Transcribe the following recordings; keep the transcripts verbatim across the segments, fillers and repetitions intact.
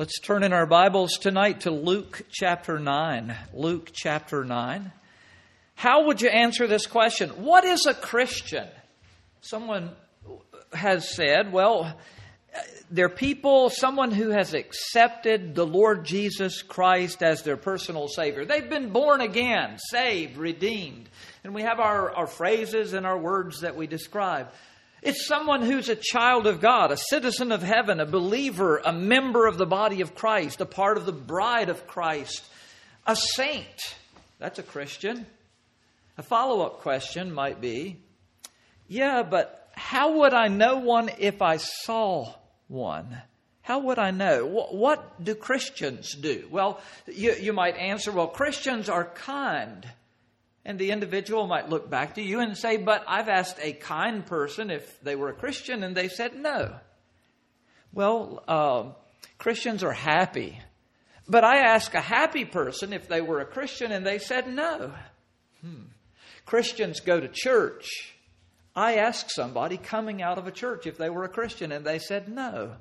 Let's turn in our Bibles tonight to Luke chapter nine. Luke chapter nine. How would you answer this question? What is a Christian? Someone has said, well, they're people, someone who has accepted the Lord Jesus Christ as their personal Savior. They've been born again, saved, redeemed. And we have our, our phrases and our words that we describe. It's someone who's a child of God, a citizen of heaven, a believer, a member of the body of Christ, a part of the bride of Christ, a saint. That's a Christian. A follow-up question might be, yeah, but how would I know one if I saw one? How would I know? What do Christians do? Well, you, you might answer, well, Christians are kind. And the individual might look back to you and say, but I've asked a kind person if they were a Christian, and they said no. Well, uh, Christians are happy. But I asked a happy person if they were a Christian, and they said no. Hmm. Christians go to church. I asked somebody coming out of a church if they were a Christian, and they said no.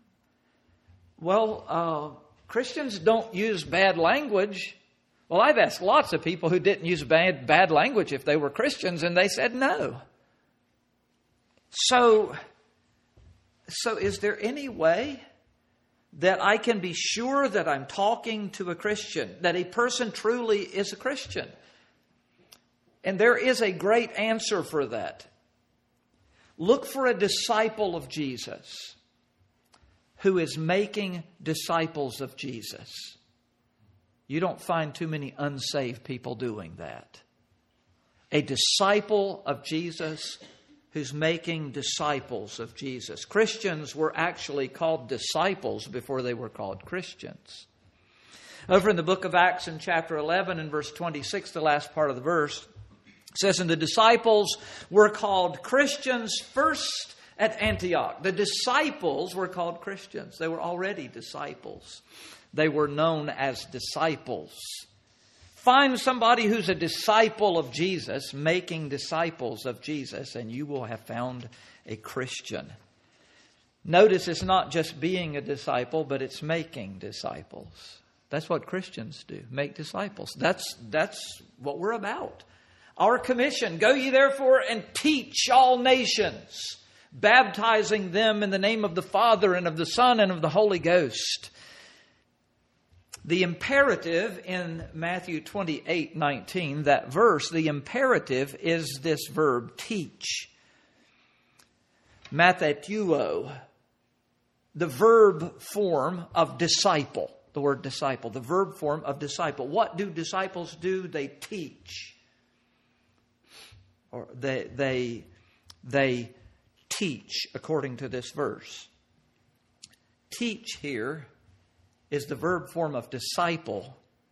Well, uh, Christians don't use bad language. Well, I've asked lots of people who didn't use bad, bad language if they were Christians, and they said no. So, so is there any way that I can be sure that I'm talking to a Christian, that a person truly is a Christian? And there is a great answer for that. Look for a disciple of Jesus who is making disciples of Jesus. You don't find too many unsaved people doing that. A disciple of Jesus who's making disciples of Jesus. Christians were actually called disciples before they were called Christians. Over in the book of Acts in chapter eleven and verse twenty-six, the last part of the verse, it says, and the disciples were called Christians first at Antioch. The disciples were called Christians. They were already disciples. They were known as disciples. Find somebody who's a disciple of Jesus, making disciples of Jesus, and you will have found a Christian. Notice it's not just being a disciple, but it's making disciples. That's what Christians do, make disciples. That's, that's what we're about. Our commission, go ye therefore and teach all nations, baptizing them in the name of the Father and of the Son and of the Holy Ghost. The imperative in Matthew twenty-eight nineteen, that verse, the imperative is this verb, teach. Mathetuo, the verb form of disciple. The word disciple, the verb form of disciple. What do disciples do? They teach. Or they, they, they teach according to this verse. Teach here is the verb form of disciple.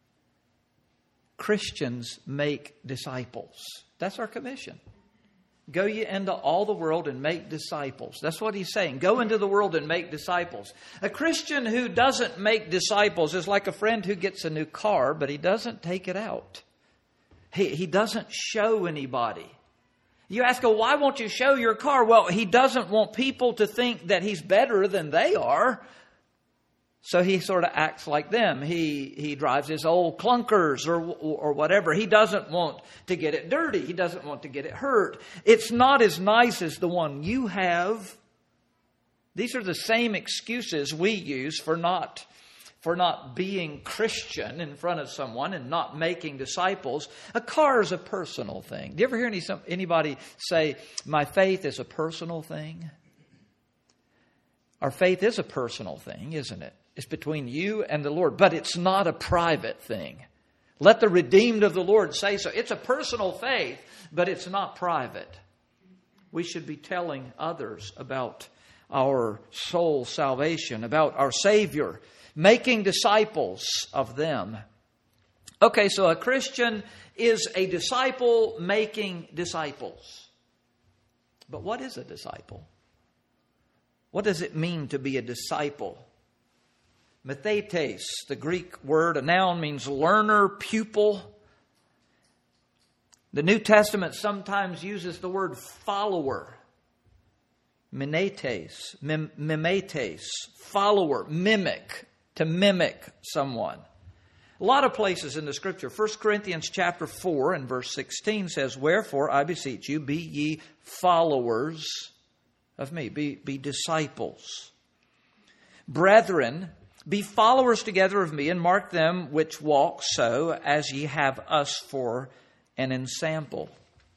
Christians make disciples. That's our commission. Go ye into all the world and make disciples. That's what he's saying. Go into the world and make disciples. A Christian who doesn't make disciples is like a friend who gets a new car, but he doesn't take it out. He, he doesn't show anybody. You ask, oh, why won't you show your car? Well, he doesn't want people to think that he's better than they are. So he sort of acts like them. He he drives his old clunkers or or whatever. He doesn't want to get it dirty. He doesn't want to get it hurt. It's not as nice as the one you have. These are the same excuses we use for not for not being Christian in front of someone and not making disciples. A car is a personal thing. Do you ever hear any anybody say, my faith is a personal thing? Our faith is a personal thing, isn't it? It's between you and the Lord, but it's not a private thing. Let the redeemed of the Lord say so. It's a personal faith, but it's not private. We should be telling others about our soul salvation, about our Savior, making disciples of them. Okay, so a Christian is a disciple making disciples. But what is a disciple? What does it mean to be a disciple? Mathetes, the Greek word, a noun, means learner, pupil. The New Testament sometimes uses the word follower. Mimetes, mim- mimetes, follower, mimic. to mimic someone. A lot of places in the Scripture. First Corinthians chapter four and verse sixteen says, "Wherefore, I beseech you, be ye followers of me." Be, be disciples. "Brethren, be followers together of me, and mark them which walk so, as ye have us for an ensample."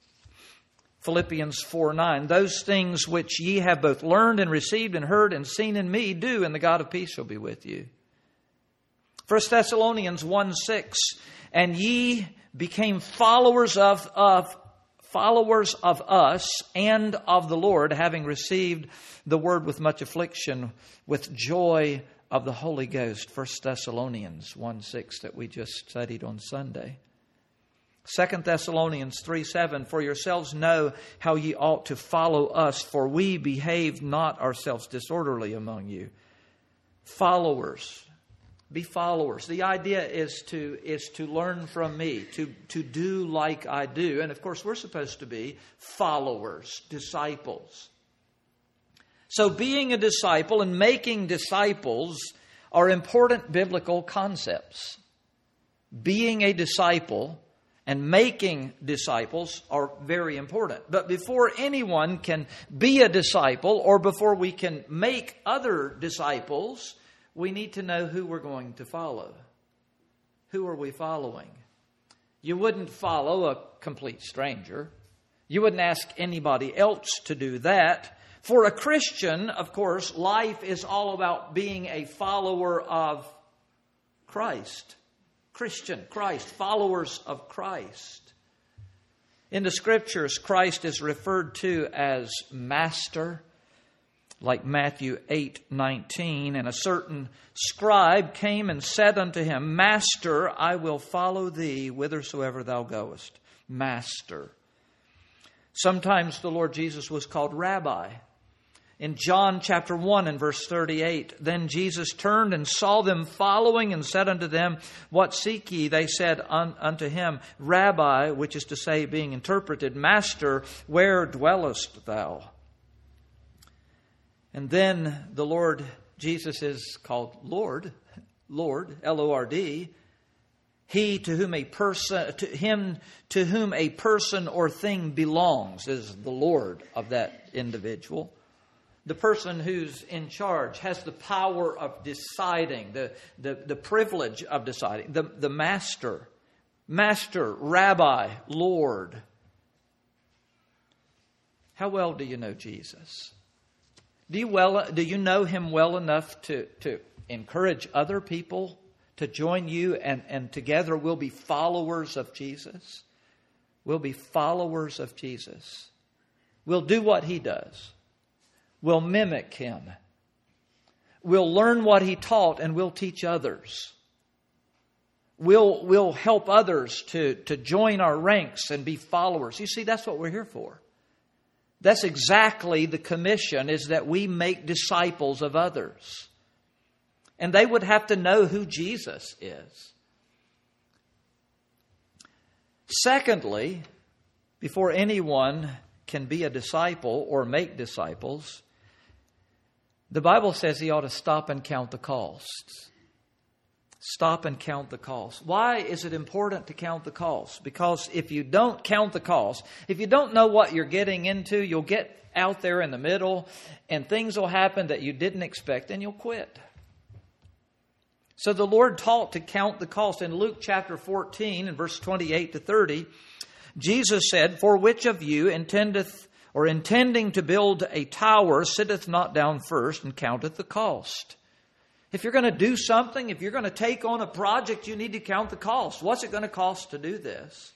Philippians four nine, "Those things which ye have both learned and received and heard and seen in me, do, and the God of peace shall be with you." First Thessalonians one six, "And ye became followers of, of followers of us and of the Lord, having received the word with much affliction, with joy of the Holy Ghost." First Thessalonians one six that we just studied on Sunday. Second Thessalonians three seven, "For yourselves know how ye ought to follow us, for we behaved not ourselves disorderly among you." Followers. Be followers. The idea is to is to learn from me, to, to do like I do. And of course, we're supposed to be followers, disciples. So being a disciple and making disciples are important biblical concepts. Being a disciple and making disciples are very important. But before anyone can be a disciple, or before we can make other disciples, we need to know who we're going to follow. Who are we following? You wouldn't follow a complete stranger. You wouldn't ask anybody else to do that. For a Christian, of course, life is all about being a follower of Christ. Christian, Christ, followers of Christ. In the Scriptures, Christ is referred to as Master, like Matthew eight nineteen, "And a certain scribe came and said unto him, Master, I will follow thee whithersoever thou goest." Master. Sometimes the Lord Jesus was called Rabbi. In John chapter one and verse thirty-eight, "Then Jesus turned and saw them following, and said unto them, What seek ye? They said un- unto him, Rabbi," which is to say, being interpreted, "Master, where dwellest thou?" And then the Lord Jesus is called Lord, Lord, L O R D. He to whom a person, to him to whom a person or thing belongs is the Lord of that individual. The person who's in charge has the power of deciding, the, the, the privilege of deciding. The, the master, master, rabbi, Lord. How well do you know Jesus? Do you well? Do you know him well enough to, to encourage other people to join you, and, and together we'll be followers of Jesus? We'll be followers of Jesus. We'll do what he does. We'll mimic him. We'll learn what he taught, and we'll teach others. We'll, we'll help others to, to join our ranks and be followers. You see, that's what we're here for. That's exactly the commission, is that we make disciples of others. And they would have to know who Jesus is. Secondly, before anyone can be a disciple or make disciples, the Bible says he ought to stop and count the costs. Stop and count the cost. Why is it important to count the cost? Because if you don't count the cost, if you don't know what you're getting into, you'll get out there in the middle and things will happen that you didn't expect and you'll quit. So the Lord taught to count the cost. In Luke chapter fourteen and verse twenty-eight to thirty, Jesus said, "For which of you intendeth or intending to build a tower sitteth not down first and counteth the cost?" If you're going to do something, if you're going to take on a project, you need to count the cost. What's it going to cost to do this?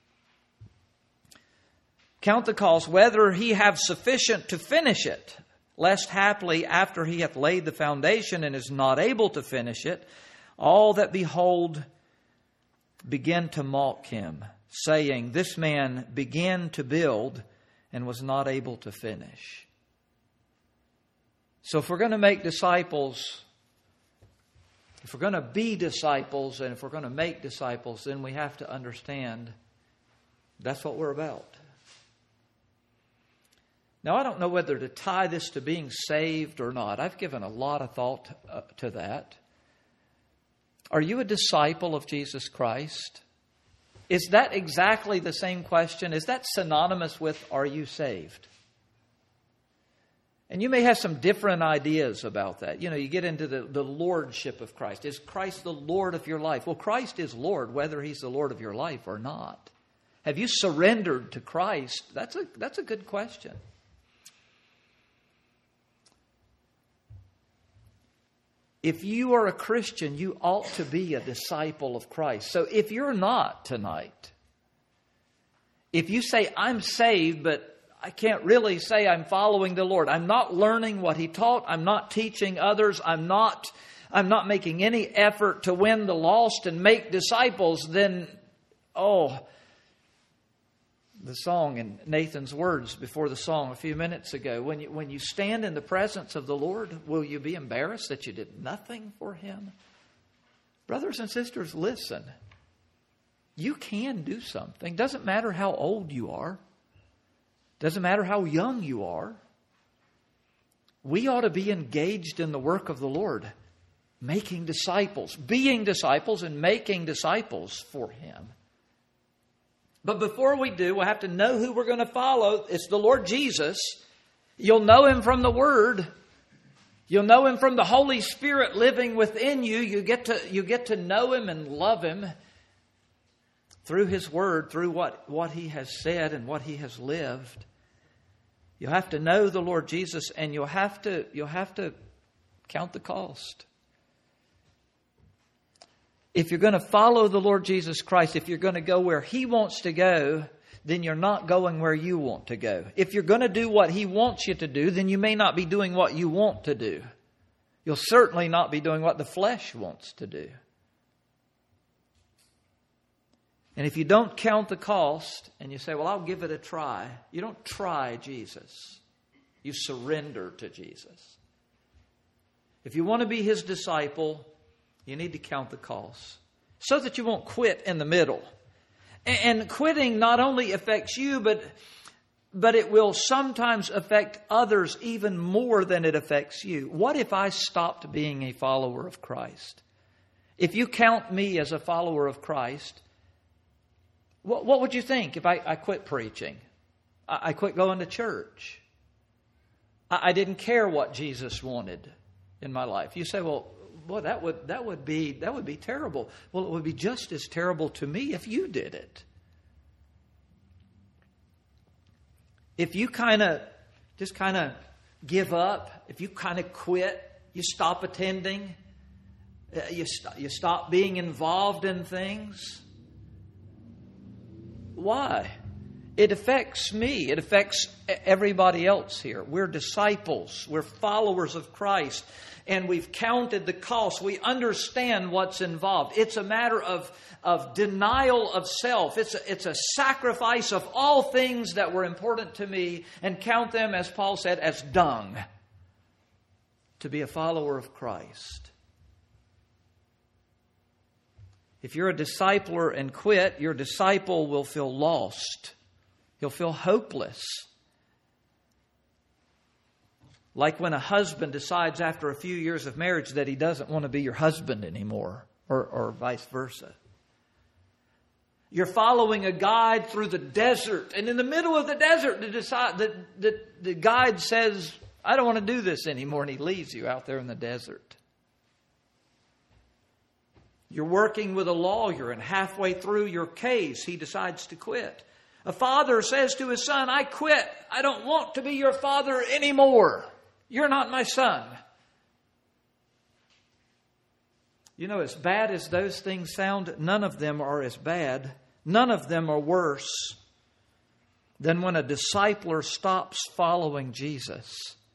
Count the cost, whether he have sufficient to finish it, lest haply after he hath laid the foundation and is not able to finish it, all that behold begin to mock him, saying, This man began to build and was not able to finish. So if we're going to make disciples, if we're going to be disciples, and if we're going to make disciples, then we have to understand that's what we're about. Now, I don't know whether to tie this to being saved or not. I've given a lot of thought uh, to that. Are you a disciple of Jesus Christ? Is that exactly the same question? Is that synonymous with, are you saved? And you may have some different ideas about that. You know, you get into the, the lordship of Christ. Is Christ the Lord of your life? Well, Christ is Lord, whether He's the Lord of your life or not. Have you surrendered to Christ? That's a, that's a good question. If you are a Christian, you ought to be a disciple of Christ. So if you're not tonight, if you say, I'm saved, but I can't really say I'm following the Lord. I'm not learning what He taught. I'm not teaching others. I'm not, I'm not making any effort to win the lost and make disciples. Then, oh, the song in Nathan's words before the song a few minutes ago. When you, when you stand in the presence of the Lord, will you be embarrassed that you did nothing for Him? Brothers and sisters, listen. You can do something. Doesn't matter how old you are. Doesn't matter how young you are. We ought to be engaged in the work of the Lord, making disciples, being disciples and making disciples for Him. But before we do, we'll have to know who we're going to follow. It's the Lord Jesus. You'll know Him from the Word. You'll know Him from the Holy Spirit living within you. You get to, you get to know Him and love Him through His Word, through what, what He has said and what He has lived. You'll have to know the Lord Jesus, and you'll have to, you'll have to count the cost. If you're going to follow the Lord Jesus Christ, if you're going to go where He wants to go, then you're not going where you want to go. If you're going to do what He wants you to do, then you may not be doing what you want to do. You'll certainly not be doing what the flesh wants to do. And if you don't count the cost and you say, well, I'll give it a try. You don't try Jesus. You surrender to Jesus. If you want to be His disciple, you need to count the cost so that you won't quit in the middle. And quitting not only affects you, but, but it will sometimes affect others even more than it affects you. What if I stopped being a follower of Christ? If you count me as a follower of Christ, what, what would you think if I, I quit preaching? I, I quit going to church. I, I didn't care what Jesus wanted in my life. You say, well, boy, that would that would be that would be terrible. Well, it would be just as terrible to me if you did it. If you kind of just kind of give up, if you kind of quit, you stop attending, uh, you st- you stop being involved in things. Why? It affects me. It affects everybody else here. We're disciples. We're followers of Christ. And we've counted the cost. We understand what's involved. It's a matter of, of denial of self. It's a, it's a sacrifice of all things that were important to me and count them, as Paul said, as dung to be a follower of Christ. If you're a discipler and quit, your disciple will feel lost. He'll feel hopeless. Like when a husband decides after a few years of marriage that he doesn't want to be your husband anymore, or, or vice versa. You're following a guide through the desert, and in the middle of the desert, the, decide, the, the, the guide says, I don't want to do this anymore, and he leaves you out there in the desert. You're working with a lawyer, and halfway through your case, he decides to quit. A father says to his son, I quit. I don't want to be your father anymore. You're not my son. You know, as bad as those things sound, none of them are as bad. None of them are worse than when a discipler stops following Jesus.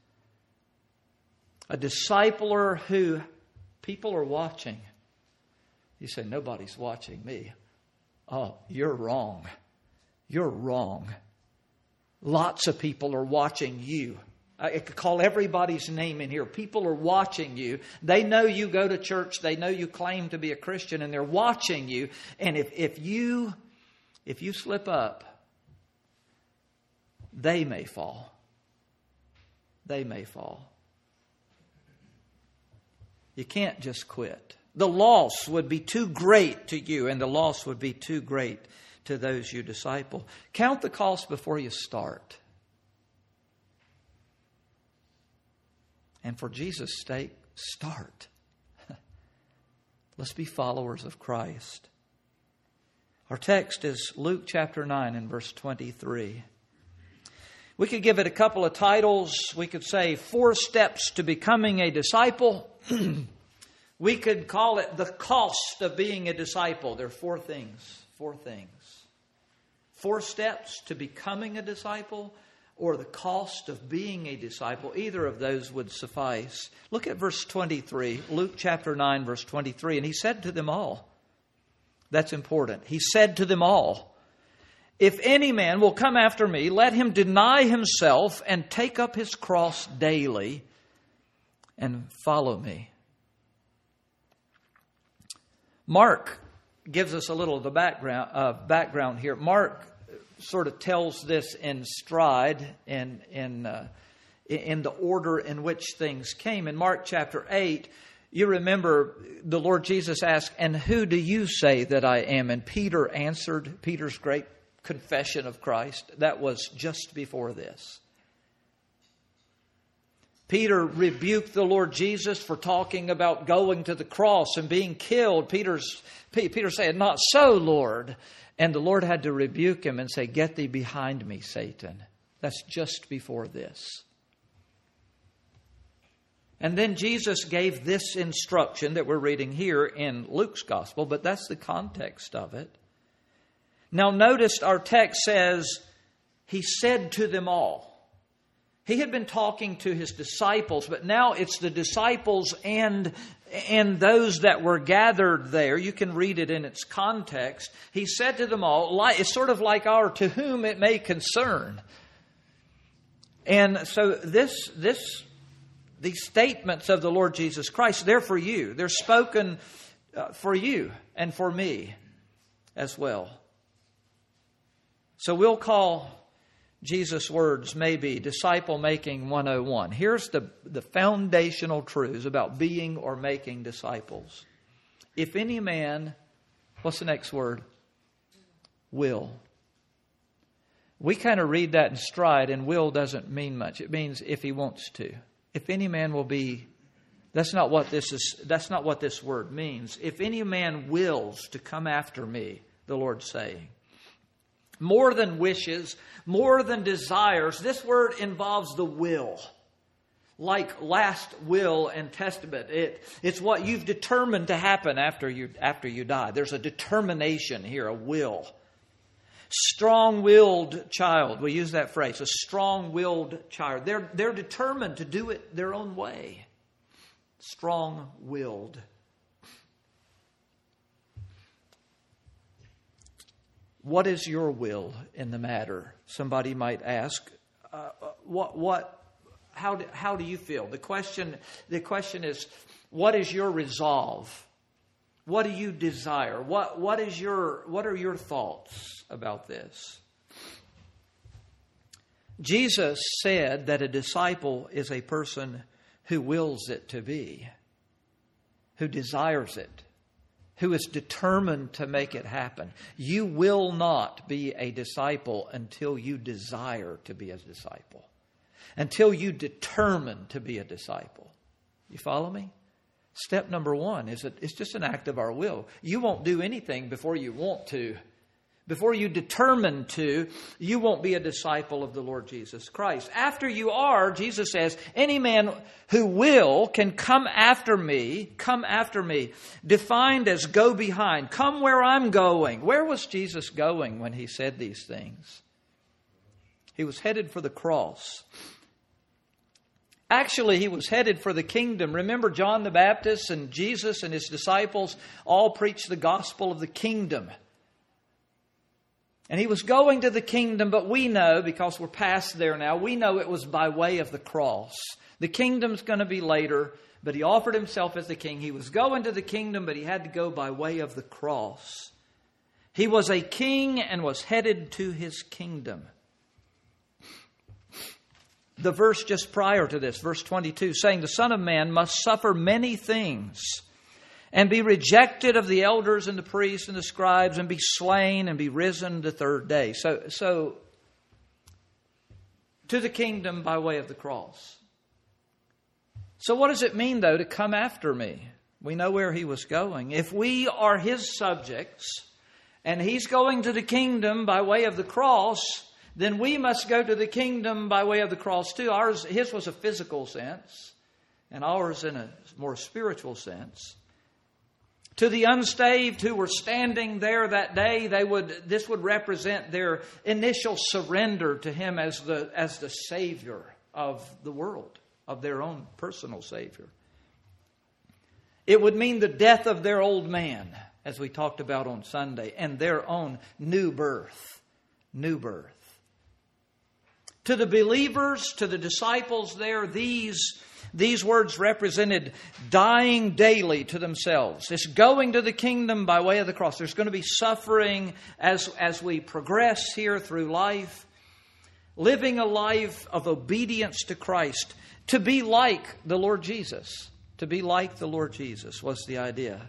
A discipler who people are watching. You say, nobody's watching me. Oh, you're wrong. You're wrong. Lots of people are watching you. I could call everybody's name in here. People are watching you. They know you go to church. They know you claim to be a Christian, and they're watching you. And if, if you if you slip up, they may fall. They may fall. You can't just quit. The loss would be too great to you, and the loss would be too great to those you disciple. Count the cost before you start. And for Jesus' sake, start. Let's be followers of Christ. Our text is Luke chapter nine and verse twenty-three. We could give it a couple of titles. We could say Four Steps to Becoming a Disciple. We could call it The Cost of Being a Disciple. There are four things. Four things. Four steps to becoming a disciple, or the cost of being a disciple. Either of those would suffice. Look at verse twenty-three. Luke chapter nine, verse twenty-three. And he said to them all. That's important. He said to them all, if any man will come after me, let him deny himself and take up his cross daily and follow me. Mark gives us a little of the background, uh, background here. Mark sort of tells this in stride and in, uh, in the order in which things came. In Mark chapter eight, you remember the Lord Jesus asked, and who do you say that I am? And Peter answered, Peter's great confession of Christ. That was just before this. Peter rebuked the Lord Jesus for talking about going to the cross and being killed. Peter's, Peter said, not so, Lord. And the Lord had to rebuke him and say, get thee behind me, Satan. That's just before this. And then Jesus gave this instruction that we're reading here in Luke's gospel, but that's the context of it. Now notice our text says, he said to them all. He had been talking to his disciples, but now it's the disciples and, and those that were gathered there. You can read it in its context. He said to them all, it's sort of like our to whom it may concern. And so this, this, these statements of the Lord Jesus Christ, they're for you. They're spoken uh, for you and for me as well. So we'll call Jesus' words maybe Disciple Making one oh one. Here's the, the foundational truths about being or making disciples. If any man, what's the next word? Will. We kind of read that in stride, and will doesn't mean much. It means if he wants to. If any man will be, that's not what this is, that's not what this word means. If any man wills to come after me, the Lord's saying. More than wishes, more than desires. This word involves the will. Like last will and testament. It, it's what you've determined to happen after you, after you die. There's a determination here, a will. Strong-willed child. We use that phrase. A strong-willed child. They're, they're determined to do it their own way. Strong-willed. What is your will in the matter? Somebody might ask. Uh, what? What? How? Do, how do you feel? The question. The question is, what is your resolve? What do you desire? What? What is your? What are your thoughts about this? Jesus said that a disciple is a person who wills it to be, who desires it, who is determined to make it happen. You will not be a disciple until you desire to be a disciple. Until you determine to be a disciple. You follow me? Step number one is that it's just an act of our will. You won't do anything before you want to. Before you determine to, you won't be a disciple of the Lord Jesus Christ. After you are, Jesus says, any man who will can come after me, come after me, defined as go behind, come where I'm going. Where was Jesus going when he said these things? He was headed for the cross. Actually, he was headed for the kingdom. Remember, John the Baptist and Jesus and his disciples all preached the gospel of the kingdom. And he was going to the kingdom, but we know, because we're past there now, we know it was by way of the cross. The kingdom's going to be later, but he offered himself as the king. He was going to the kingdom, but he had to go by way of the cross. He was a king and was headed to his kingdom. The verse just prior to this, verse twenty-two, saying the Son of Man must suffer many things and be rejected of the elders and the priests and the scribes, and be slain and be risen the third day. So, so to the kingdom by way of the cross. So what does it mean, though, to come after me? We know where he was going. If we are his subjects, and he's going to the kingdom by way of the cross, then we must go to the kingdom by way of the cross too. Ours, his was a physical sense, and ours in a more spiritual sense. To the unsaved who were standing there that day, they would this would represent their initial surrender to him as the as the Savior of the world, of their own personal Savior. It would mean the death of their old man, as we talked about on Sunday, and their own new birth. New birth. To the believers, to the disciples there, these, these words represented dying daily to themselves. It's going to the kingdom by way of the cross. There's going to be suffering as, as we progress here through life. Living a life of obedience to Christ. To be like the Lord Jesus. To be like the Lord Jesus was the idea.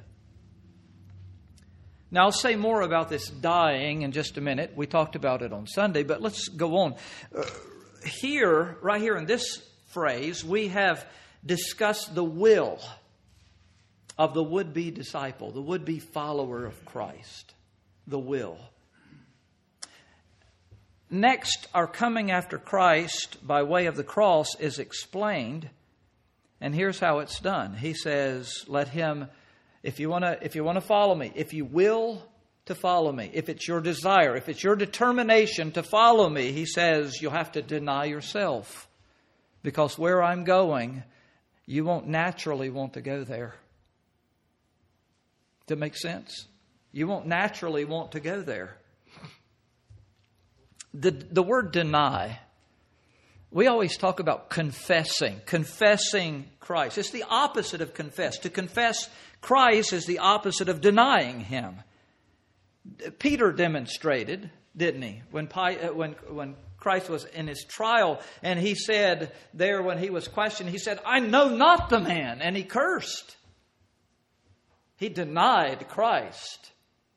Now, I'll say more about this dying in just a minute. We talked about it on Sunday, but let's go on. Uh, here, right here in this phrase, we have discussed the will of the would-be disciple, the would-be follower of Christ. The will. Next, our coming after Christ by way of the cross is explained, and here's how it's done. He says, let him... If you want to, if you want to follow me, if you will to follow me, if it's your desire, if it's your determination to follow me, he says you'll have to deny yourself. Because where I'm going, you won't naturally want to go there. Does that make sense? You won't naturally want to go there. The, the word deny, we always talk about confessing, confessing Christ. It's the opposite of confess. To confess Christ is the opposite of denying him. Peter demonstrated, didn't he? When, when, when Christ was in his trial, and he said there when he was questioned, he said, I know not the man, and he cursed. He denied Christ.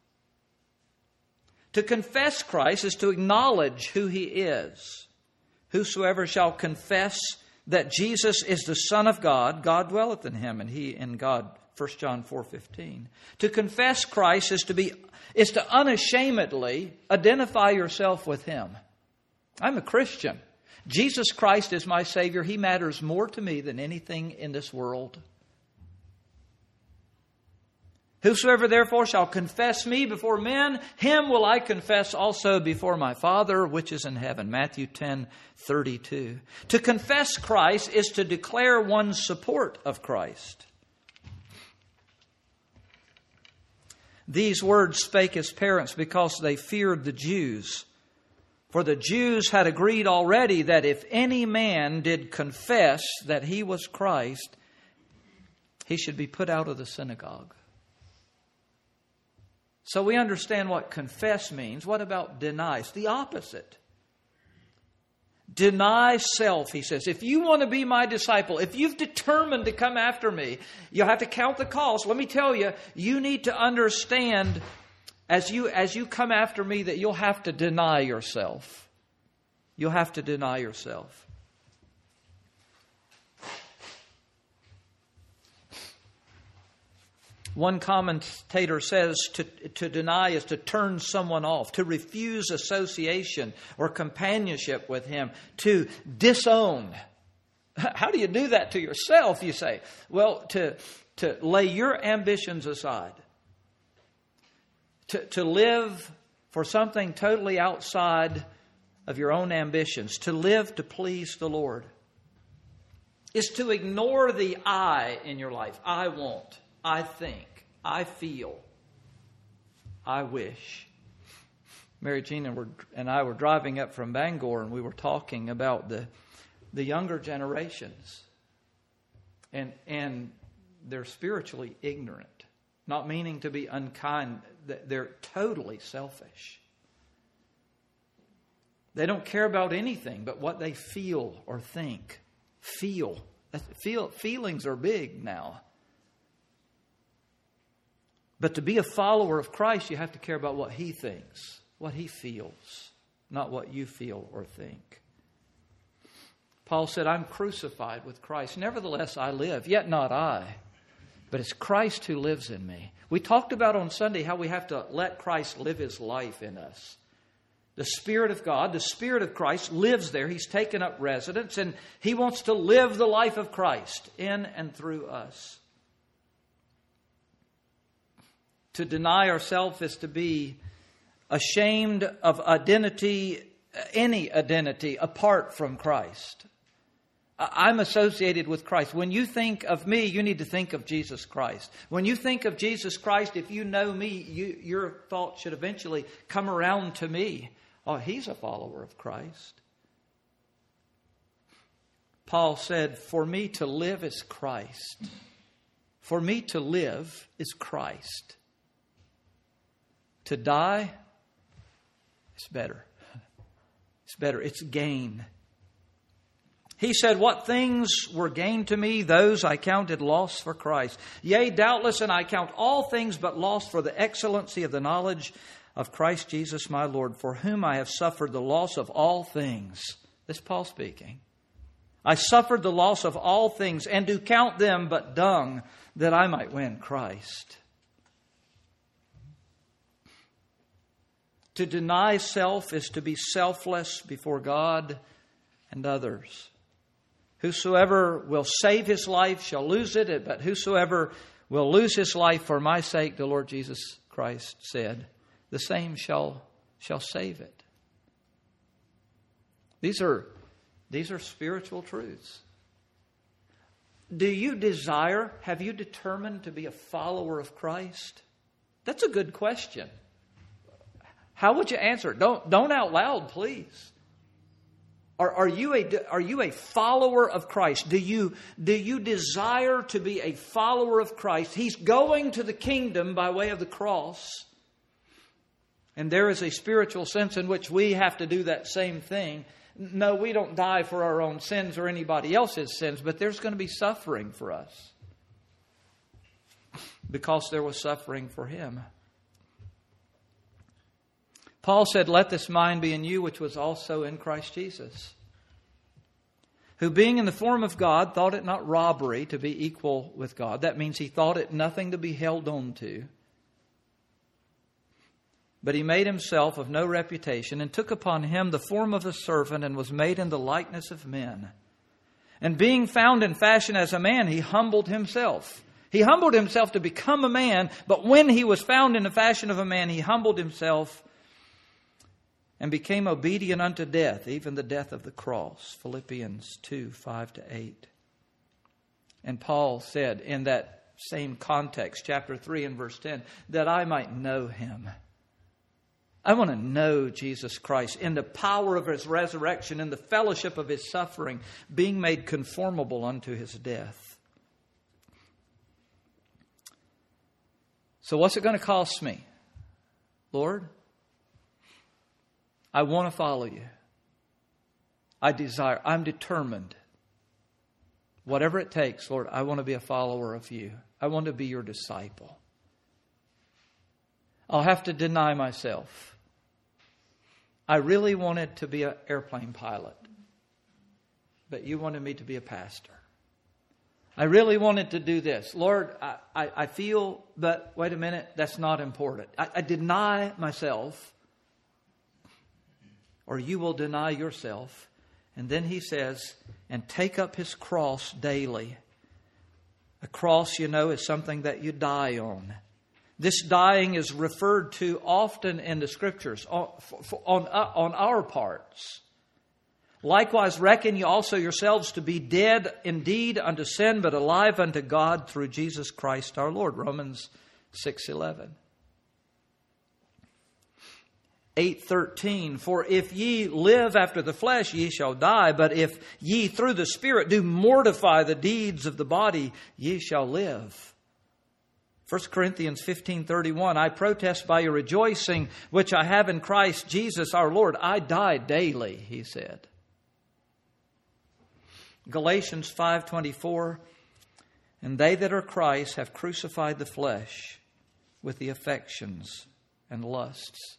To confess Christ is to acknowledge who he is. Whosoever shall confess that Jesus is the Son of God, God dwelleth in him, and he in God. First John four fifteen. To confess Christ is to be is to unashamedly identify yourself with him. I'm a Christian. Jesus Christ is my Savior. He matters more to me than anything in this world. Whosoever therefore shall confess me before men, him will I confess also before my Father which is in heaven. Matthew ten thirty-two. To confess Christ is to declare one's support of Christ. These words spake his parents because they feared the Jews. For the Jews had agreed already that if any man did confess that he was Christ, he should be put out of the synagogue. So we understand what confess means. What about deny? It's the opposite. Deny self, he says. If you want to be my disciple, if you've determined to come after me, you'll have to count the cost. Let me tell you, you need to understand as you, as you come after me that you'll have to deny yourself. You'll have to deny yourself. One commentator says to, to deny is to turn someone off, to refuse association or companionship with him, to disown. How do you do that to yourself, you say? Well, to, to lay your ambitions aside, to, to live for something totally outside of your own ambitions, to live to please the Lord, is to ignore the I in your life. I want. I think, I feel, I wish. Mary Jean and, were, and I were driving up from Bangor, and we were talking about the the younger generations. And, and they're spiritually ignorant. Not meaning to be unkind. They're totally selfish. They don't care about anything but what they feel or think. Feel. Feel feelings are big now. But to be a follower of Christ, you have to care about what He thinks, what He feels, not what you feel or think. Paul said, I'm crucified with Christ. Nevertheless, I live, yet not I, but it's Christ who lives in me. We talked about on Sunday how we have to let Christ live His life in us. The Spirit of God, the Spirit of Christ lives there. He's taken up residence, and He wants to live the life of Christ in and through us. To deny ourselves is to be ashamed of identity, any identity apart from Christ. I'm associated with Christ. When you think of me, you need to think of Jesus Christ. When you think of Jesus Christ, if you know me, you, your thought should eventually come around to me. Oh, he's a follower of Christ. Paul said, for me to live is Christ. For me to live is Christ. To die, it's better. It's better. It's gain. He said, what things were gain to me, those I counted loss for Christ. Yea, doubtless, and I count all things but loss for the excellency of the knowledge of Christ Jesus my Lord, for whom I have suffered the loss of all things. This is Paul speaking. I suffered the loss of all things, and do count them but dung, that I might win Christ. To deny self is to be selfless before God and others. Whosoever will save his life shall lose it, but whosoever will lose his life for my sake, the Lord Jesus Christ said, the same shall, shall save it. These are, these are spiritual truths. Do you desire, have you determined to be a follower of Christ? That's a good question. How would you answer it? Don't, don't out loud, please. Are, are you a, are you a follower of Christ? Do you, do you desire to be a follower of Christ? He's going to the kingdom by way of the cross. And there is a spiritual sense in which we have to do that same thing. No, we don't die for our own sins or anybody else's sins, but there's going to be suffering for us. Because there was suffering for Him. Paul said, let this mind be in you, which was also in Christ Jesus, who being in the form of God, thought it not robbery to be equal with God. That means he thought it nothing to be held on to. But he made himself of no reputation, and took upon him the form of a servant, and was made in the likeness of men. And being found in fashion as a man, he humbled himself. He humbled himself to become a man, but when he was found in the fashion of a man, he humbled himself and became obedient unto death, even the death of the cross. Philippians two, five to eight. And Paul said in that same context, chapter three and verse ten, that I might know Him. I want to know Jesus Christ in the power of His resurrection, in the fellowship of His suffering, being made conformable unto His death. So what's it going to cost me? Lord, I want to follow you. I desire, I'm determined. Whatever it takes, Lord, I want to be a follower of you. I want to be your disciple. I'll have to deny myself. I really wanted to be an airplane pilot, but you wanted me to be a pastor. I really wanted to do this. Lord, I, I, I feel, but wait a minute, that's not important. I, I deny myself. Or you will deny yourself. And then he says, and take up his cross daily. A cross, you know, is something that you die on. This dying is referred to often in the Scriptures on, on, on our parts. Likewise, reckon you also yourselves to be dead indeed unto sin, but alive unto God through Jesus Christ our Lord. Romans six eleven. eight thirteen, for if ye live after the flesh, ye shall die. But if ye through the Spirit do mortify the deeds of the body, ye shall live. First Corinthians fifteen thirty-one, I protest by your rejoicing, which I have in Christ Jesus our Lord. I die daily, he said. Galatians five twenty-four, and they that are Christ have crucified the flesh with the affections and lusts.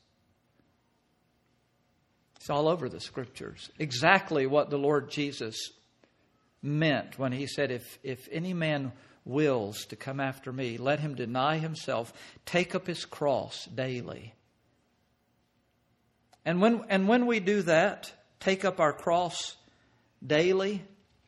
It's all over the Scriptures. Exactly what the Lord Jesus meant when He said, if, if any man wills to come after me, let him deny himself, take up his cross daily. And when, and when we do that, take up our cross daily,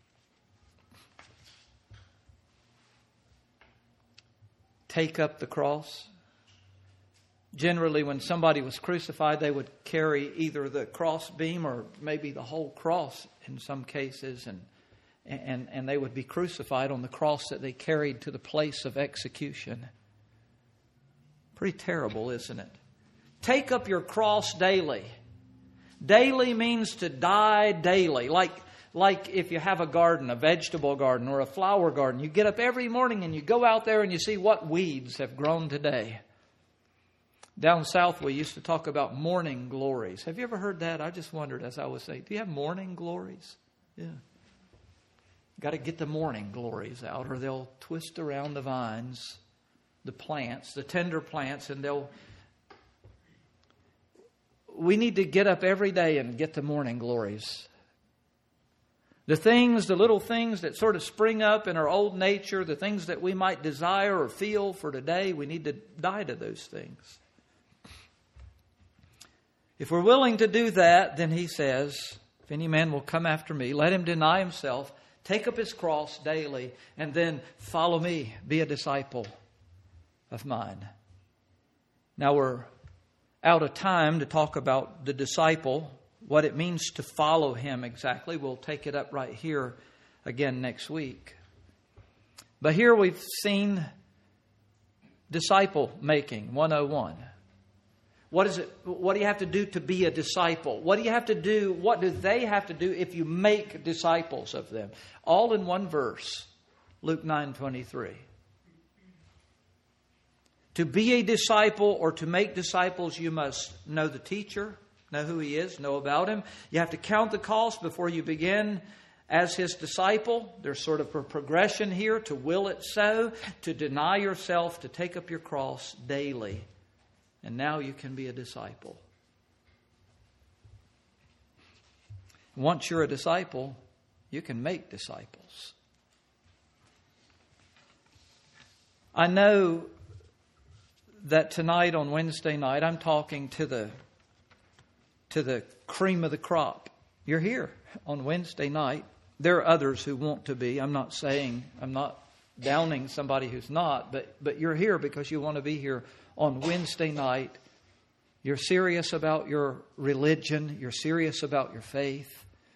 take up the cross. Generally, when somebody was crucified, they would carry either the cross beam or maybe the whole cross in some cases, and and and they would be crucified on the cross that they carried to the place of execution. Pretty terrible, isn't it? Take up your cross daily. Daily means to die daily. Like, like if you have a garden, a vegetable garden or a flower garden, you get up every morning and you go out there and you see what weeds have grown today. Down south, we used to talk about morning glories. Have you ever heard that? I just wondered as I was saying, do you have morning glories? Yeah. Got to get the morning glories out or they'll twist around the vines, the plants, the tender plants, and they'll... We need to get up every day and get the morning glories. The things, the little things that sort of spring up in our old nature, the things that we might desire or feel for today, we need to die to those things. If we're willing to do that, then He says, if any man will come after me, let him deny himself, take up his cross daily, and then follow me, be a disciple of mine. Now we're out of time to talk about the disciple, what it means to follow Him exactly. We'll take it up right here again next week. But here we've seen disciple making one oh one. What is it? What do you have to do to be a disciple? What do you have to do? What do they have to do if you make disciples of them? All in one verse, Luke nine twenty-three. To be a disciple or to make disciples, you must know the teacher, know who he is, know about him. You have to count the cost before you begin as his disciple. There's sort of a progression here to will it so, to deny yourself, to take up your cross daily. And now you can be a disciple. Once you're a disciple, you can make disciples. I know that tonight on Wednesday night, I'm talking to the to the cream of the crop. You're here on Wednesday night. There are others who want to be. I'm not saying, I'm not downing somebody who's not, but but you're here because you want to be here on Wednesday night. You're serious about your religion. You're serious about your faith.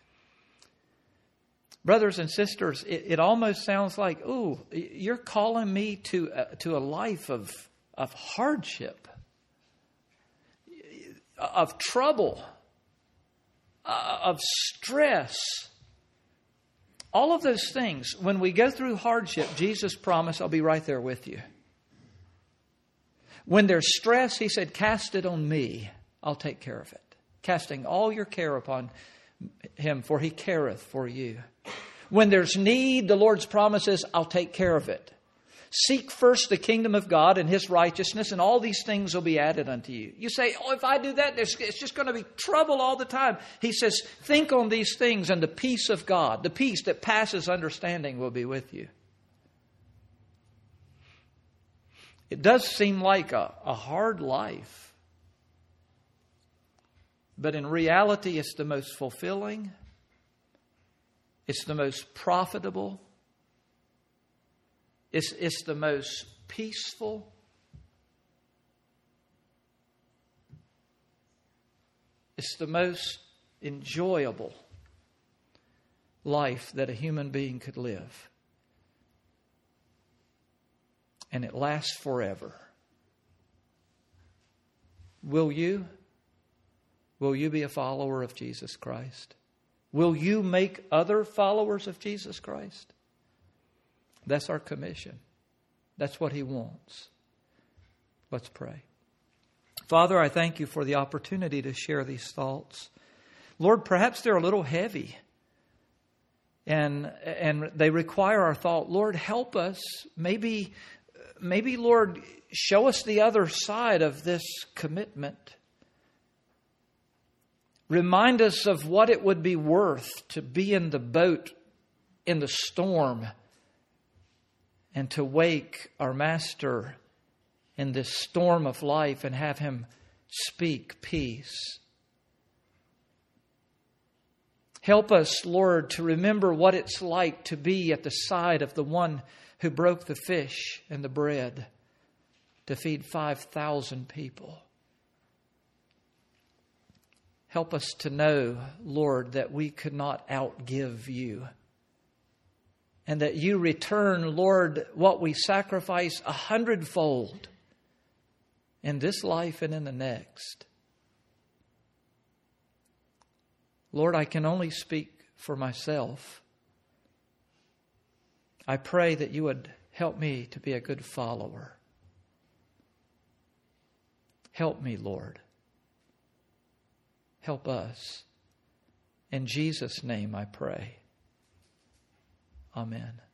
Brothers and sisters, it, it almost sounds like, ooh, you're calling me to uh, to a life of of hardship, of trouble, uh, of stress. All of those things. When we go through hardship, Jesus promised, I'll be right there with you. When there's stress, He said, cast it on me. I'll take care of it. Casting all your care upon Him, for He careth for you. When there's need, the Lord's promise is, I'll take care of it. Seek first the kingdom of God and His righteousness, and all these things will be added unto you. You say, oh, if I do that, it's just going to be trouble all the time. He says, think on these things, and the peace of God, the peace that passes understanding, will be with you. It does seem like a, a hard life, but in reality, it's the most fulfilling. It's the most profitable. It's, it's the most peaceful. It's the most enjoyable life that a human being could live. And it lasts forever. Will you? Will you be a follower of Jesus Christ? Will you make other followers of Jesus Christ? That's our commission. That's what He wants. Let's pray. Father, I thank You for the opportunity to share these thoughts. Lord, perhaps they're a little heavy. And, and they require our thought. Lord, help us. Maybe, maybe, Lord, show us the other side of this commitment. Remind us of what it would be worth to be in the boat in the storm and to wake our Master in this storm of life and have Him speak peace. Help us, Lord, to remember what it's like to be at the side of the one who broke the fish and the bread to feed five thousand people. Help us to know, Lord, that we could not outgive You, and that You return, Lord, what we sacrifice a hundredfold in this life and in the next. Lord, I can only speak for myself. I pray that You would help me to be a good follower. Help me, Lord. Help us. In Jesus' name I pray. Amen.